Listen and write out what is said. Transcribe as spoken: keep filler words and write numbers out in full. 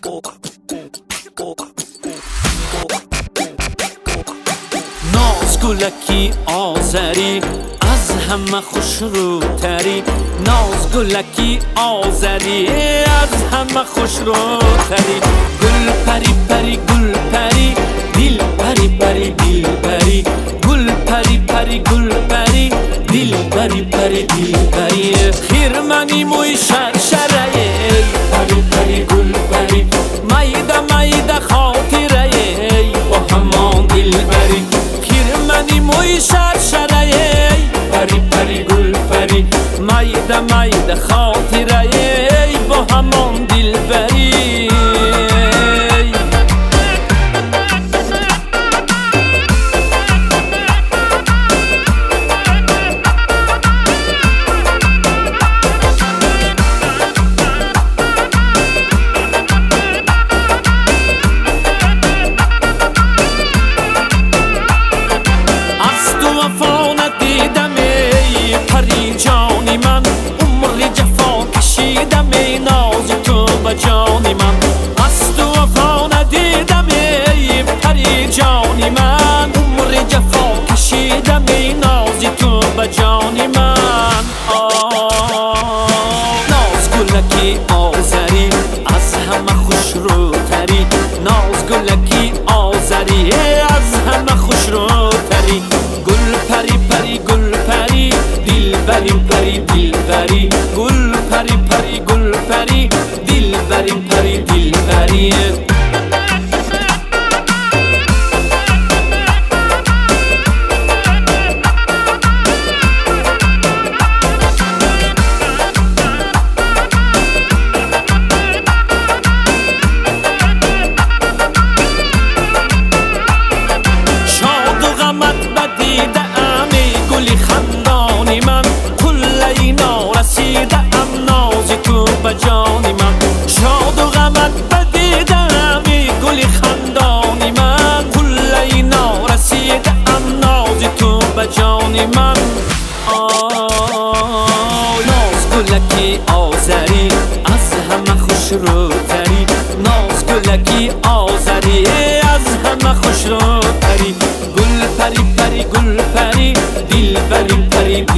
ناز گلکی آذری از همه خوش رو تری، ناز گلکی آذری از همه خوش رو تری. گل پری پری گل پری دل پری پری دل پری، گل پری پری گل پری دل پری پری دل پری. خیرمنی موی شرشره پری پری گل پری، مایده مایده خاطره با همان دل بری. خیرمنی موی شرشره پری پری گل پری، مایده مایده خاطره با همان دل بری. جانی من از تو وفا ندیدم ای پری جانی من، عمر جفا کشیدم ای نازی تو به جانی من. ناز گلکی آذری از همه خوش رو تری، ناز گلکی آذری از همه خوش رو تری. گل پری پری گل پری دل بری پری دل بری، گل پری پری گل پری دل بری پری دل بری. شاد و غمت بدیده امی گلی خندانی من، کل اینا رسیده ام نازی تو به جانی من. شاد و غمت بدیدم ای گلی خندانی من، کل اینا رسیده ام نازی تو به جانی من. ناز گلکی آذری از همه خوش رو تری، ناز گلکی آذری از همه خوش رو تری. گل پری پری گل پری دل بری پری